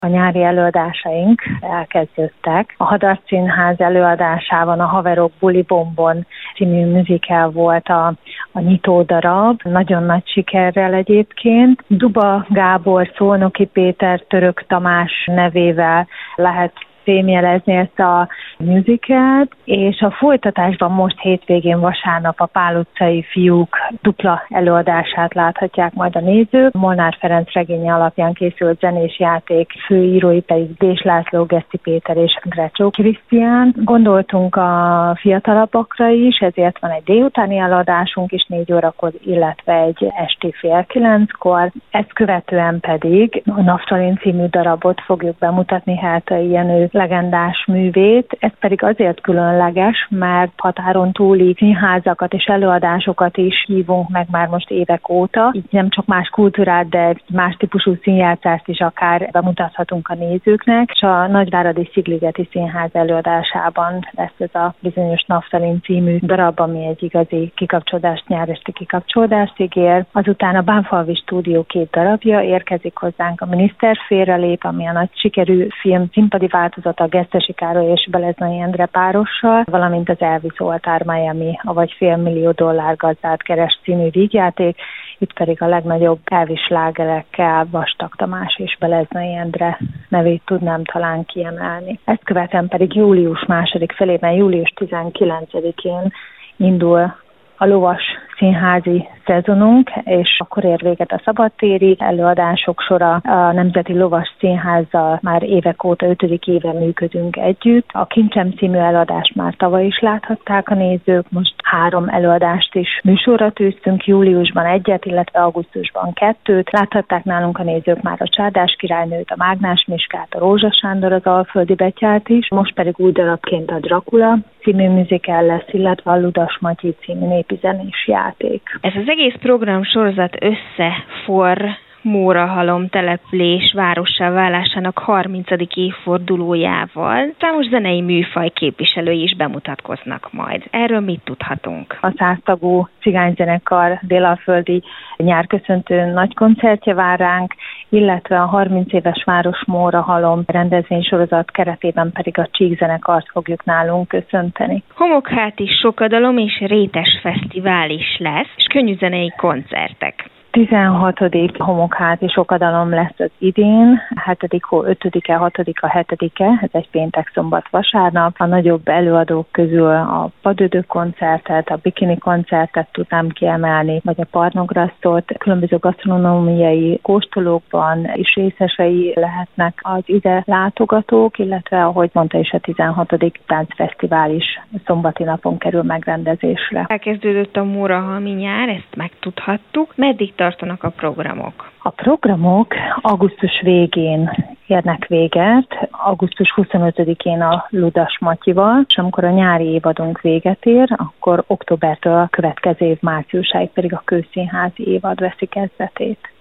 A nyári előadásaink elkezdődtek. A Hadar Színház előadásában a Haverok Buli Bombon című musical volt a nyitó darab, nagyon nagy sikerrel egyébként. Duba Gábor, Szolnoki Péter, Török Tamás nevével lehet fémjelezni ezt a musicalt, és a folytatásban most hétvégén vasárnap a Pál utcai fiúk dupla előadását láthatják majd a nézők. Molnár Ferenc regénye alapján készült zenés játék, főírói pedig Dés László, Geszti Péter és Grecsó Krisztián. Gondoltunk a fiatalabbakra is, ezért van egy délutáni előadásunk is 4 órakor, illetve egy esti 8:30-kor. Ezt követően pedig a Naftalin című darabot fogjuk bemutatni, Heltai Jenő legendás művét. Ez pedig azért különleges, mert határon túli színházakat és előadásokat is hívunk meg már most évek óta. Így nem csak más kultúrát, de más típusú színjátszást is akár bemutathatunk a nézőknek. És a Nagyváradi Szigligeti Színház előadásában lesz ez a bizonyos Naftalin című darab, ami egy igazi kikapcsolódást, nyáresti kikapcsolódást ígér. Azután a Bánfalvi Stúdió 2 darabja érkezik hozzánk, a Miniszter félrelép, ami a nagy sikerű film színpadi változata Gesztesi Károly és Beleznai Endre párossal, valamint az Elvis Oltár Miami, avagy $500 millió gazdát keres című vígjáték, itt pedig a legnagyobb Elvis slágerekkel Vastag Tamás és Beleznai Endre nevét tudnám talán kiemelni. Ezt követően pedig július második felében, július 19-én indul a lovas színházi szezonunk, és akkor ér véget a szabadtéri előadások sora. A Nemzeti Lovas Színházzal már évek óta 5. éve működünk együtt. A Kincsem című előadást már tavaly is láthatták a nézők, most 3 előadást is műsorra tűztünk, júliusban 1-et, illetve augusztusban 2-t. Láthatták nálunk a nézők már a Csárdás királynőt, a Mágnás Miskát, a Rózsa Sándor, az Alföldi Betyárt is, most pedig új darabként a Dracula című musical lesz, illetve a Ludas Matyi című népi zenés játék. Ez az egész program sorozat összeforr Mórahalom település várossá válásának 30. évfordulójával. Számos zenei műfaj képviselői is bemutatkoznak majd. Erről mit tudhatunk? A 100 tagú cigányzenekar délalföldi nyárköszöntő nagy koncertje vár ránk, illetve a 30 éves város Mórahalom rendezvénysorozat keretében pedig a Csík zenekart fogjuk nálunk köszönteni. Homokháti Sokadalom és Rétes Fesztivál is lesz, és könnyűzenei koncertek. 16. Homokháti Sokadalom lesz az idén, 7. hó 5-e, 6-a, 7-e, ez egy péntek, szombat, vasárnap. A nagyobb előadók közül a Padödő koncertet, a Bikini koncertet tudnám kiemelni, vagy a Parnograsztot. Különböző gasztronómiai kóstolókban is részesei lehetnek az ide látogatók, illetve, ahogy mondta is, a 16. táncfesztivál is szombati napon kerül megrendezésre. Elkezdődött a mórahalmi nyár, ezt megtudhattuk. Meddig tartanak a programok? A programok augusztus végén érnek véget, augusztus 25-én a Ludas Matyival, és amikor a nyári évadunk véget ér, akkor októbertől a következő év márciusáig pedig a Kőszínházi évad veszi kezdetét.